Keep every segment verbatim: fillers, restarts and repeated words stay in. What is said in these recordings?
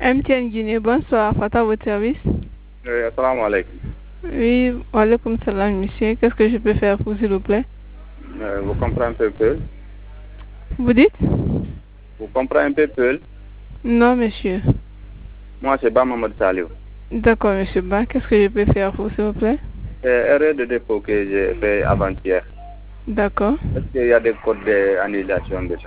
M T N Guinée, bonsoir, Fata, votre service. Euh, assalamu alaikum. Oui, alaikum salam, monsieur. Qu'est-ce que je peux faire pour, s'il vous plaît? Euh, vous comprenez un peu? Vous dites? Vous comprenez un peu peu? Non, monsieur. Moi, c'est Ba Mamadou Saliou. D'accord, monsieur Ba. Qu'est-ce que je peux faire pour, s'il vous plaît? C'est erreur de dépôt que j'ai fait avant-hier. D'accord. Est-ce qu'il y a des codes d'annulation de ça?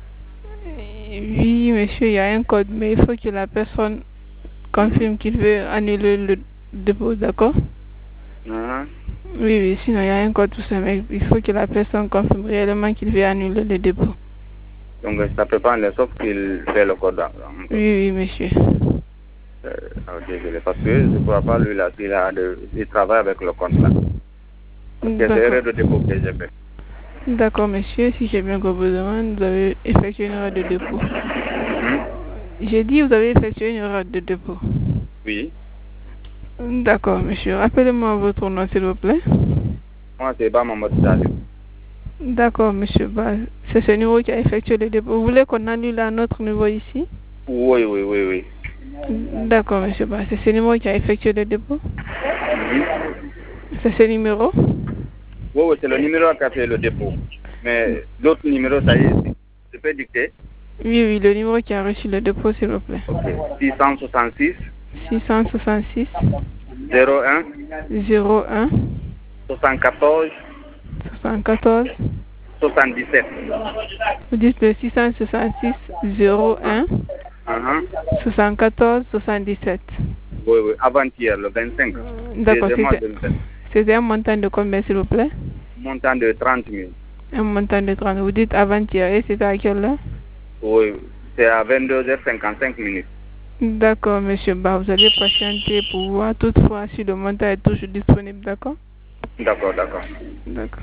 Oui, monsieur, il y a un code, mais il faut que la personne confirme qu'il veut annuler le dépôt, d'accord? Uh-huh. Oui, oui, sinon il y a un code tout ça, mais il faut que la personne confirme réellement qu'il veut annuler le dépôt. Donc, ça peut pas aller sauf qu'il fait le code. Oui, oui, monsieur. Euh, ok, désolé, parce que je ne crois pas, lui, là, il, a de, il travaille avec le compte là. Parce que c'est erreur de dépôt que j'ai fait. D'accord, monsieur. Si j'ai bien compris, vous avez effectué une erreur de dépôt. Hmm? J'ai dit vous avez effectué une erreur de dépôt. Oui. D'accord, monsieur. Rappelez-moi votre nom, s'il vous plaît. Moi, c'est Ba Mamadou Saliou. D'accord, monsieur. Bah, c'est ce numéro qui a effectué le dépôt. Vous voulez qu'on annule un autre niveau ici? Oui, oui, oui, oui. D'accord, monsieur. Bah, c'est ce numéro qui a effectué le dépôt? Mm-hmm. C'est ce numéro? Oui, oui, c'est le numéro qui a fait le dépôt. Mais l'autre numéro, ça y est, je peux dicter? Oui, oui, le numéro qui a reçu le dépôt, s'il vous plaît. Ok. six cent soixante-six. six cent soixante-six. zéro un. zéro un. soixante-quatorze. soixante-quatorze. soixante-dix-sept. Vous dites le six cent soixante-six zéro un. Uh-huh. soixante-quatorze soixante-dix-sept. Oui, oui, avant-hier, le vingt-cinq. D'accord, c'était un montant de combien, s'il vous plaît? Montant de trente mille. Un montant de trente. Vous dites avant-hier, et c'était à quelle heure? Oui, c'est à vingt-deux heures cinquante-cinq minutes. D'accord, monsieur Ba, vous allez patienter pour voir toutefois si le montant est toujours disponible, d'accord? D'accord, d'accord. D'accord.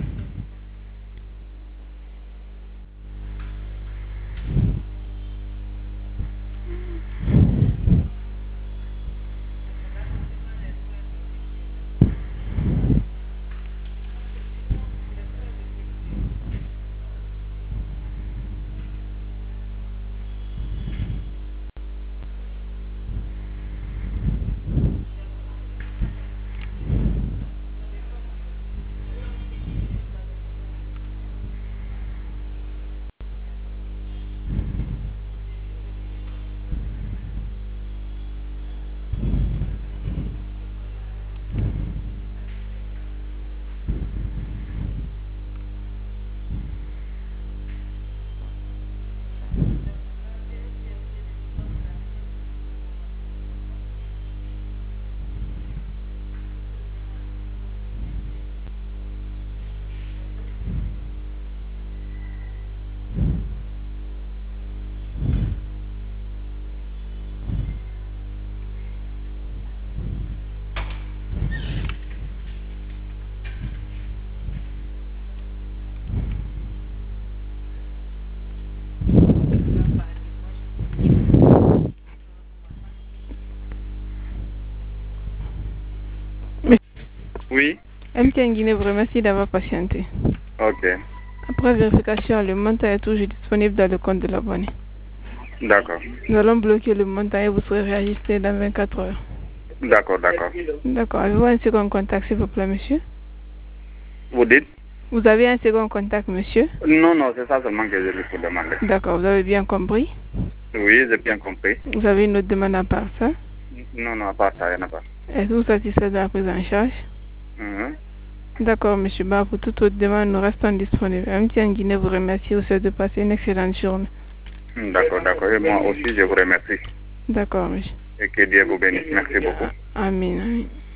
Oui. M T N Guinée vous remercie d'avoir patienté. Ok. Après vérification, le montant est toujours disponible dans le compte de l'abonné. D'accord. Nous allons bloquer le montant et vous serez réajusté dans vingt-quatre heures. D'accord, d'accord. D'accord. Avez-vous un second contact, s'il vous plaît, monsieur? Vous dites? Vous avez un second contact, monsieur? Non, non, c'est ça seulement que je lui faut demander. D'accord, vous avez bien compris? Oui, j'ai bien compris. Vous avez une autre demande à part ça? Non, non, à part ça, il n'y en a pas. Êtes-vous satisfait de la prise en charge? Mm-hmm. D'accord, monsieur Ba, pour toute autre demande, nous restons disponibles. M T N Guinée vous remercie aussi de passer une excellente journée. D'accord, d'accord. Et moi aussi, je vous remercie. D'accord, monsieur. Et que Dieu vous bénisse. Merci beaucoup. Amen, amen.